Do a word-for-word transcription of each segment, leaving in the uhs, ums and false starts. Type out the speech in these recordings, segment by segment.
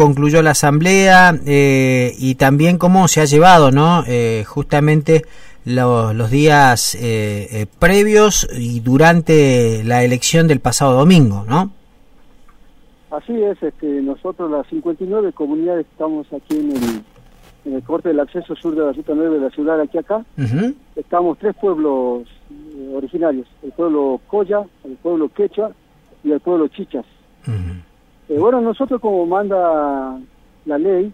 concluyó la asamblea eh, y también cómo se ha llevado, ¿no? Eh, justamente los, los días eh, eh, previos y durante la elección del pasado domingo, ¿no? Así es, este, nosotros las cincuenta y nueve comunidades que estamos aquí en el, en el corte del acceso sur de la Ruta nueve de la ciudad de aquí acá, uh-huh. Estamos tres pueblos eh, originarios, el pueblo Coya, el pueblo Quechua y el pueblo Chichas. Uh-huh. Eh, bueno, nosotros como manda la ley,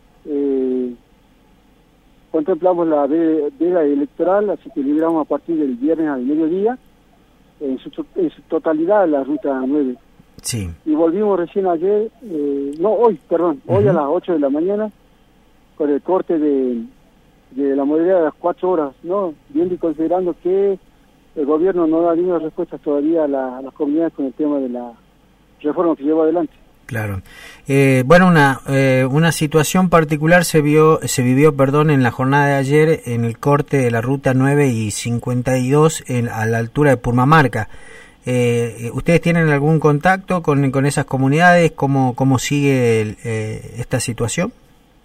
eh, contemplamos la veda electoral, así que libramos a partir del viernes al mediodía, en su, en su totalidad la Ruta nueve. Sí. Y volvimos recién ayer, eh, no, hoy, perdón, uh-huh. hoy a las ocho de la mañana, con el corte de, de la modalidad de las cuatro horas, ¿no? Viendo y considerando que el gobierno no da ninguna respuesta todavía a, la, a las comunidades con el tema de la reforma que lleva adelante. Claro. Eh, bueno, una eh, una situación particular se vio se vivió, perdón, en la jornada de ayer en el corte de la Ruta nueve y cincuenta y dos en, a la altura de Purmamarca. Eh, ¿Ustedes tienen algún contacto con, con esas comunidades? ¿Cómo, cómo sigue el, eh, esta situación?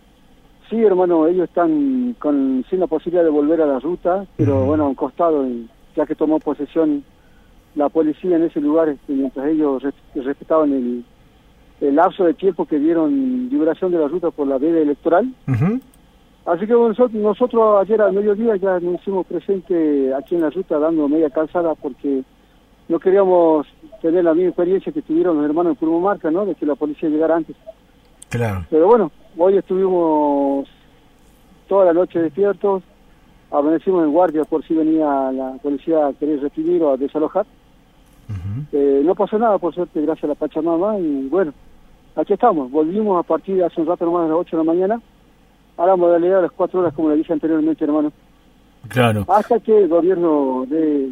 Sí, hermano, ellos están con sin la posibilidad de volver a la ruta, pero uh-huh. bueno, han costado, ya que tomó posesión la policía en ese lugar, mientras ellos respetaban el, el lapso de tiempo que dieron liberación de la ruta por la veda electoral. Uh-huh. Así que bueno, nosotros, nosotros ayer al mediodía ya nos hicimos presente aquí en la ruta dando media calzada porque no queríamos tener la misma experiencia que tuvieron los hermanos de Purmamarca, ¿no? De que la policía llegara antes. Claro. Pero bueno, hoy estuvimos toda la noche despiertos, amanecimos en guardia por si venía la policía a querer reprimir o a desalojar. Uh-huh. Eh, no pasó nada, por suerte, gracias a la Pachamama, y bueno, aquí estamos. Volvimos a partir de hace un rato nomás a las ocho de la mañana, a la modalidad de las cuatro horas, como le dije anteriormente, hermano. Claro. Hasta que el gobierno dé,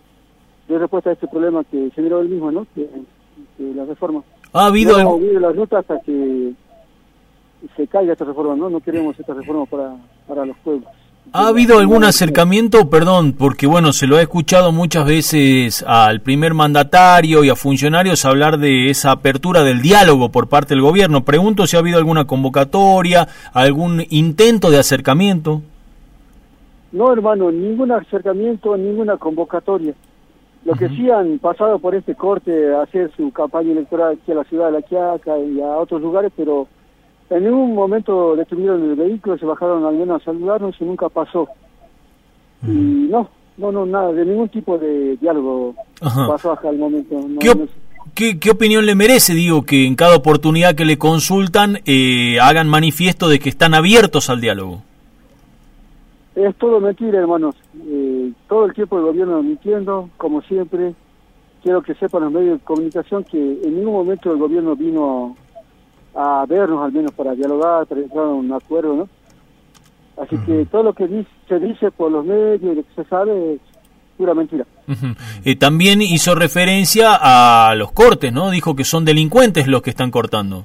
dé respuesta a este problema que generó él mismo, ¿no? Que, que la reforma. ¿Ha habido no vamos a la ruta hasta que se caiga esta reforma, ¿no? No queremos esta reforma para, para los pueblos. ¿Ha habido algún acercamiento, perdón, porque bueno, se lo he escuchado muchas veces al primer mandatario y a funcionarios hablar de esa apertura del diálogo por parte del gobierno? Pregunto si ha habido alguna convocatoria, algún intento de acercamiento. No, hermano, ningún acercamiento, ninguna convocatoria. Lo uh-huh. que sí han pasado por este corte a hacer su campaña electoral aquí a la ciudad de La Quiaca y a otros lugares, pero en ningún momento detuvieron el vehículo, se bajaron al menos a saludarnos y nunca pasó. Uh-huh. Y no, no, no, nada, de ningún tipo de diálogo uh-huh. pasó hasta el momento. No, ¿Qué, op- ¿qué, ¿Qué opinión le merece, digo, que en cada oportunidad que le consultan eh, hagan manifiesto de que están abiertos al diálogo? Es todo mentira, hermanos. Eh, todo el tiempo el gobierno mintiendo, como siempre. Quiero que sepan los medios de comunicación que en ningún momento el gobierno vino a vernos, al menos para dialogar, para entrar a un acuerdo, ¿no? Así uh-huh. que todo lo que dice, se dice por los medios y lo que se sabe es pura mentira. Uh-huh. Eh, también hizo referencia a los cortes, ¿no? Dijo que son delincuentes los que están cortando.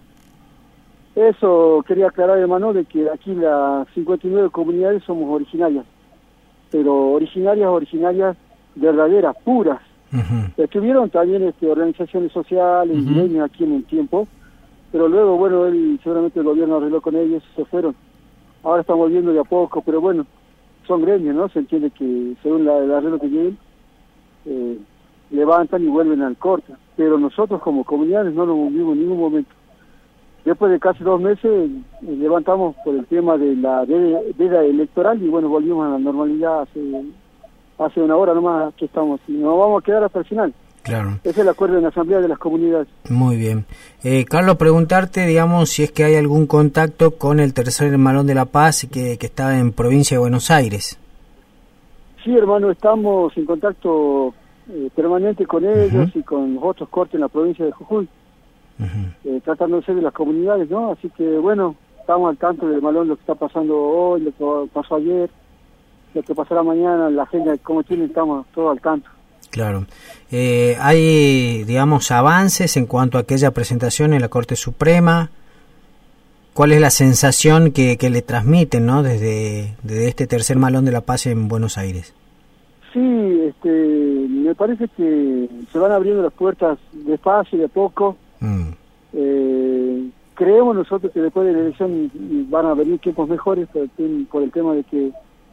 Eso quería aclarar, hermano, de que aquí las cincuenta y nueve comunidades somos originarias, pero originarias, originarias verdaderas, puras. Uh-huh. Estuvieron también este, organizaciones sociales y gremios uh-huh. aquí en el tiempo, pero luego, bueno, él seguramente el gobierno arregló con ellos y se fueron. Ahora están volviendo de a poco, pero bueno, son gremios, ¿no? Se entiende que según la, el arreglo que lleguen, eh, levantan y vuelven al corte. Pero nosotros como comunidades no lo movimos en ningún momento. Después de casi dos meses eh, levantamos por el tema de la veda electoral y bueno, volvimos a la normalidad hace, hace una hora nomás que estamos y nos vamos a quedar hasta el final. Claro. Ese es el acuerdo en la Asamblea de las Comunidades. Muy bien. Eh, Carlos, preguntarte, digamos, si es que hay algún contacto con el tercer Malón de la Paz que, que está en provincia de Buenos Aires. Sí, hermano, estamos en contacto eh, permanente con ellos uh-huh. y con los otros cortes en la provincia de Jujuy, uh-huh. eh, tratándose de las comunidades, ¿no? Así que, bueno, estamos al tanto del Malón, lo que está pasando hoy, lo que pasó ayer, lo que pasará mañana, la agenda, como tienen, estamos todos al tanto. Claro. Eh, ¿Hay, digamos, avances en cuanto a aquella presentación en la Corte Suprema? ¿Cuál es la sensación que, que le transmiten, ¿no? desde, desde este tercer Malón de la Paz en Buenos Aires? Sí, este, me parece que se van abriendo las puertas despacio y de poco. Mm. Eh, creemos nosotros que después de la elección van a venir tiempos mejores por el, por el tema de que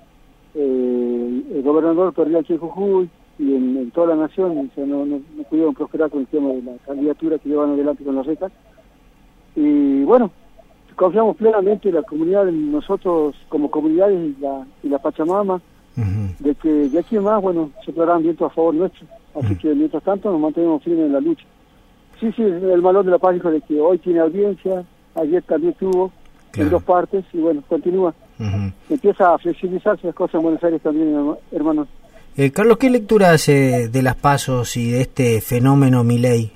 eh, el gobernador perdió aquí en Jujuy y en, en toda la nación, o sea, no, no, no pudieron prosperar con el tema de la candidatura que llevan adelante con las recas. Y bueno, confiamos plenamente en la comunidad, en nosotros como comunidades y la, y la Pachamama, uh-huh. de que de aquí en más, bueno, se traerán vientos a favor nuestro. Así uh-huh. que mientras tanto nos mantenemos firmes en la lucha. Sí, sí, el valor de la paz dijo de que hoy tiene audiencia, ayer también tuvo, claro. en dos partes, y bueno, continúa. Uh-huh. Empieza a flexibilizarse las cosas en Buenos Aires también, hermanos. Eh, Carlos, ¿qué lectura hace de las pasos y de este fenómeno Milei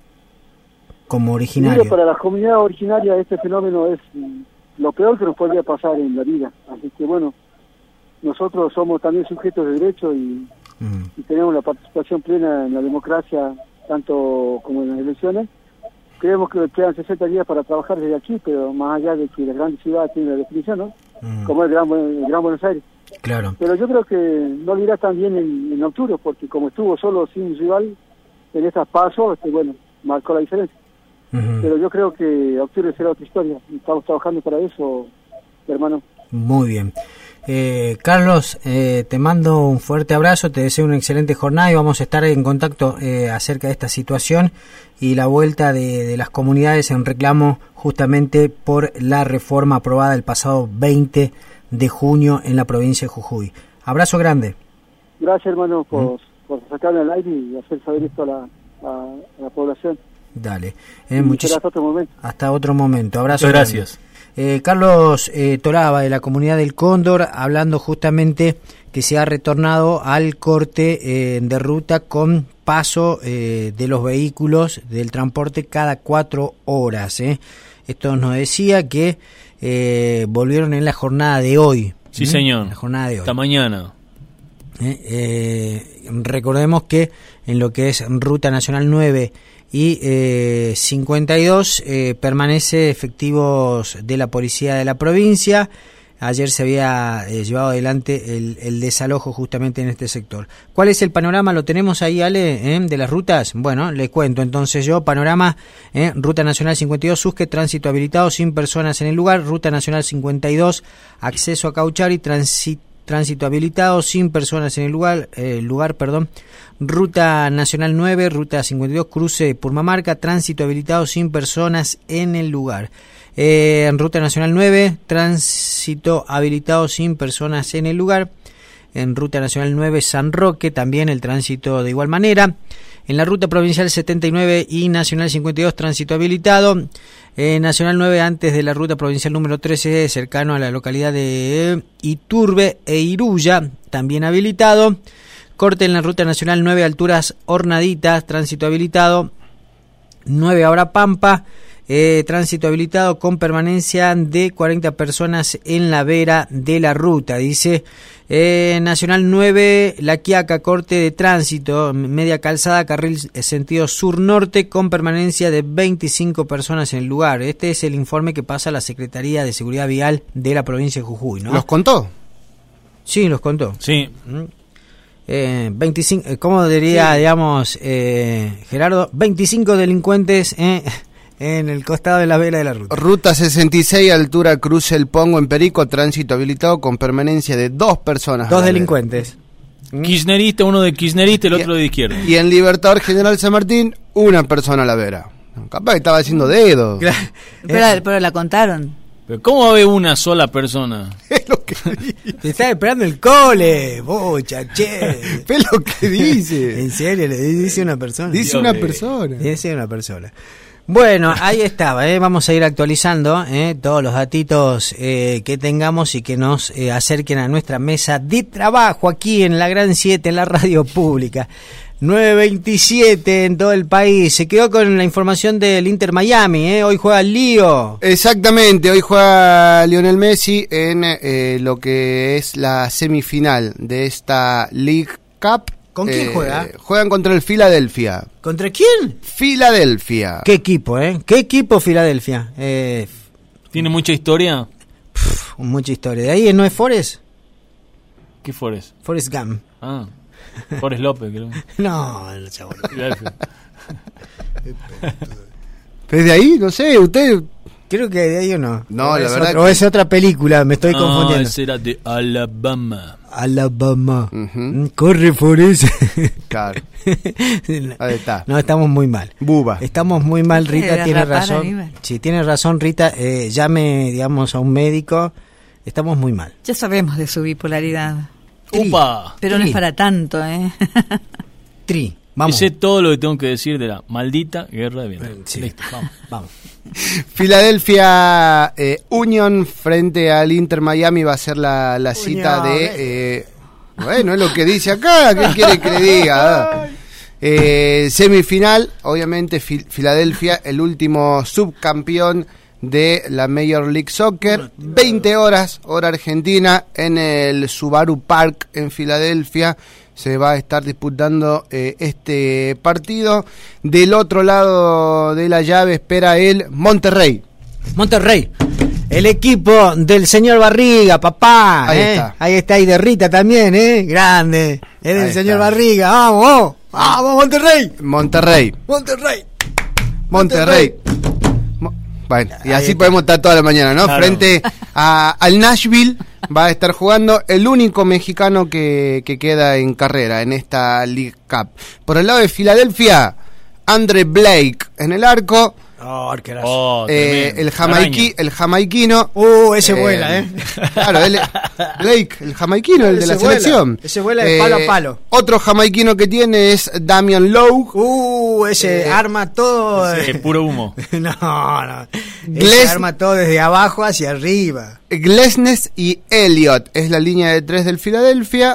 como originario? Mire, para la comunidad originaria este fenómeno es lo peor que nos podría pasar en la vida. Así que bueno, nosotros somos también sujetos de derecho y, uh-huh. y tenemos la participación plena en la democracia, tanto como en las elecciones. Creemos que quedan sesenta días para trabajar desde aquí, pero más allá de que las grandes ciudades tienen la definición, ¿no? Uh-huh. Como el Gran, el Gran Buenos Aires. Claro. Pero yo creo que no le irá tan bien en, en octubre, porque como estuvo solo sin rival en estas pasos, este, bueno, marcó la diferencia. Uh-huh. Pero yo creo que octubre será otra historia. Estamos trabajando para eso, hermano. Muy bien. Eh, Carlos, eh, te mando un fuerte abrazo, te deseo una excelente jornada y vamos a estar en contacto eh, acerca de esta situación y la vuelta de, de las comunidades en reclamo justamente por la reforma aprobada el pasado veinte de junio en la provincia de Jujuy. Abrazo grande. Gracias, hermano, por, ¿Mm? por sacarme al aire y hacer saber esto a la, a, a la población. Dale. Eh, muchis- hasta otro momento. Hasta otro momento. Abrazo. Muchas gracias. Eh, Carlos eh, Toraba, de la comunidad del Cóndor, hablando justamente que se ha retornado al corte eh, de ruta con paso eh, de los vehículos del transporte cada cuatro horas. Eh. Esto nos decía que eh, volvieron en la jornada de hoy. Sí, ¿eh? señor. La jornada de hoy. Esta mañana. Eh, eh, recordemos que en lo que es Ruta Nacional nueve y eh, cincuenta y dos eh, permanece efectivos de la policía de la provincia. Ayer se había eh, llevado adelante el, el desalojo justamente en este sector. ¿Cuál es el panorama? ¿Lo tenemos ahí, Ale, eh, de las rutas? Bueno, le cuento entonces yo. Panorama, eh, Ruta Nacional cincuenta y dos, Susque, tránsito habilitado sin personas en el lugar. Ruta Nacional cincuenta y dos, acceso a Cauchari, tránsito Tránsito habilitado, sin personas en el lugar, eh, lugar, perdón. Ruta Nacional nueve, Ruta cincuenta y dos, cruce de Purmamarca, tránsito habilitado, sin personas en el lugar. Eh, en Ruta Nacional nueve, tránsito habilitado, sin personas en el lugar. En Ruta Nacional nueve, San Roque, también el tránsito de igual manera. En la Ruta Provincial setenta y nueve y Nacional cincuenta y dos, tránsito habilitado. Eh, Nacional nueve, antes de la Ruta Provincial número trece, cercano a la localidad de Iturbe e Iruya, también habilitado. Corte en la Ruta Nacional nueve, alturas Hornaditas, tránsito habilitado. nueve, ahora Pampa, eh, tránsito habilitado con permanencia de cuarenta personas en la vera de la ruta. Dice eh, Nacional nueve, La Quiaca, corte de tránsito, media calzada, carril sentido sur-norte, con permanencia de veinticinco personas en el lugar. Este es el informe que pasa a la Secretaría de Seguridad Vial de la provincia de Jujuy, ¿no? ¿Los contó? Sí, los contó. Sí. Eh, veinticinco, ¿cómo diría, sí. digamos, eh, Gerardo? veinticinco delincuentes eh, en el costado de la vera de la ruta. Ruta sesenta y seis, altura Cruce El Pongo en Perico, tránsito habilitado con permanencia de dos personas. Dos delincuentes. Kirchnerista, uno de kirchnerista, el y, otro de izquierda. Y en Libertador General San Martín, una persona a la vera. Capaz que estaba haciendo dedo. Pero, pero la contaron. Pero ¿cómo va a haber una sola persona? Es lo que dice. Te estaba esperando el cole, bocha, che. Es lo que dice. En serio, le dice una persona. Dice Dios una mío. persona. Dice una persona. Bueno, ahí estaba, ¿eh? Vamos a ir actualizando ¿eh? todos los datitos eh, que tengamos y que nos eh, acerquen a nuestra mesa de trabajo aquí en la Gran siete, en la radio pública. nueve veintisiete en todo el país. Se quedó con la información del Inter Miami, ¿eh? Hoy juega el Lío. Exactamente, hoy juega Lionel Messi en eh, lo que es la semifinal de esta League Cup. ¿Con quién eh, juega? Juegan contra el Philadelphia. ¿Contra quién? Filadelfia. ¿Qué equipo, eh? ¿Qué equipo Filadelfia? Eh, ¿Tiene mucha historia? pff, mucha historia. ¿De ahí no es Forrest? ¿Qué Forrest? Forrest Gump. Ah, Forrest López, creo. No, no chabón. Filadelfia. ¿Desde ahí? No sé, usted Creo que de ahí o no. No, o la es verdad otra, o que- es otra película, me estoy No, confundiendo. ese era de Alabama. Alabama. Ujú. Mm, Corre Forest. Claro. Ahí está. No, estamos muy mal. Buba. Estamos muy mal, Rita, Era tiene rapar, razón. Aníbal. Sí, tiene razón, Rita. Eh, llame, digamos, a un médico. Estamos muy mal. Ya sabemos de su bipolaridad. Tri. ¡Upa! Pero no Tri. es para tanto, ¿eh? Tri. Vamos. Sé todo lo que tengo que decir de la maldita guerra de Vietnam. Sí. Listo, vamos. Vamos. Philadelphia eh, Union frente al Inter Miami va a ser la, la cita Union, de... Eh, bueno, es lo que dice acá, ¿qué quiere que le diga? Eh, semifinal, obviamente Fil- Philadelphia, el último subcampeón de la Major League Soccer, veinte horas, hora argentina, en el Subaru Park en Filadelfia. Se va a estar disputando eh, este partido. Del otro lado de la llave espera el Monterrey. Monterrey. El equipo del señor Barriga, papá. Ahí ¿eh? está. Ahí está, y de Rita también, ¿eh? Grande. Es del Ahí señor está. Barriga. Vamos, vamos. Vamos, Monterrey. Monterrey. Monterrey. Monterrey. Mo- Bueno, y Ahí así está. podemos estar toda la mañana, ¿no? Claro. Frente a, al Nashville va a estar jugando el único mexicano que, que queda en carrera en esta League Cup. Por el lado de Filadelfia, Andre Blake en el arco. Oh, arquerazo. Oh, Eh, tremendo. el, jamaiqui, Araña. el jamaiquino. Uh, ese eh, vuela, ¿eh? Claro, él, Blake, el jamaiquino, el de Ese la vuela, selección. ese vuela de palo a palo. Otro jamaiquino que tiene es Damian Lowe. Uh, ese Eh, arma todo. Ese eh. puro humo. No, no. Gles- Ese arma todo desde abajo hacia arriba. Glesnes y Elliot es la línea de tres del Filadelfia.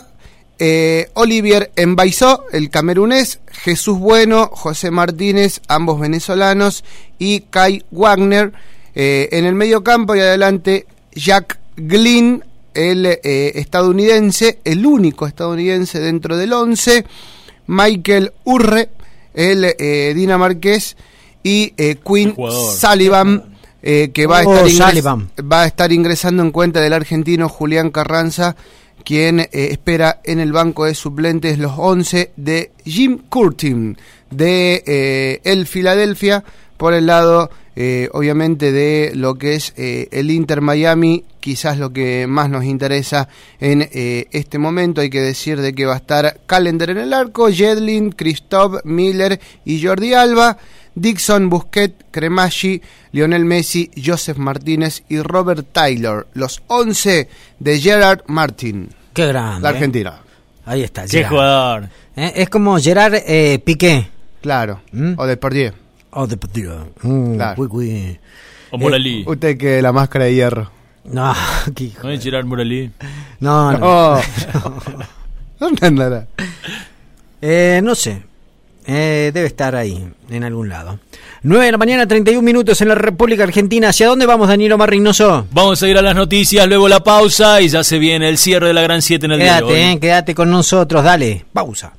Eh, Olivier Mbaisó, el camerunés. Jesús Bueno, José Martínez, ambos venezolanos. Y Kai Wagner eh, en el medio campo. Y adelante Jack Glynn, el eh, estadounidense, el único estadounidense dentro del once. Michael Urre, el eh, dinamarqués. Y eh, Quinn Jugador. Sullivan, eh, que va a, Oh, estar ingres- Sullivan. va a estar ingresando en cuenta del argentino Julián Carranza, quien eh, espera en el banco de suplentes los once de Jim Curtin de eh, el Filadelfia. Por el lado, eh, obviamente, de lo que es eh, el Inter Miami, quizás lo que más nos interesa en eh, este momento. Hay que decir de que va a estar Callender en el arco, Jedlin, Christoph Miller y Jordi Alba, Dixon, Busquets, Cremaggi, Lionel Messi, Joseph Martínez y Robert Taylor, los once de Gerard Martin, Qué grande. la ¿eh? Argentina. Ahí está. Qué Gerard. jugador. Eh, Es como Gerard eh, Piqué. Claro, ¿Mm? o Depardieu. Oh, de partido. Mm, Claro. uy, uy. O Moralí. Usted que la máscara de hierro. No, qué hijo ¿No es de- Gerard Moralí? no, no. Oh. ¿Dónde andará? Eh, no sé. Eh, debe estar ahí, en algún lado. nueve de la mañana, treinta y un minutos en la República Argentina. ¿Hacia dónde vamos, Danilo Mar Reynoso? Vamos a ir a las noticias, luego la pausa y ya se viene el cierre de la Gran siete en el día de hoy. Quédate, eh, quédate con nosotros, dale. Pausa.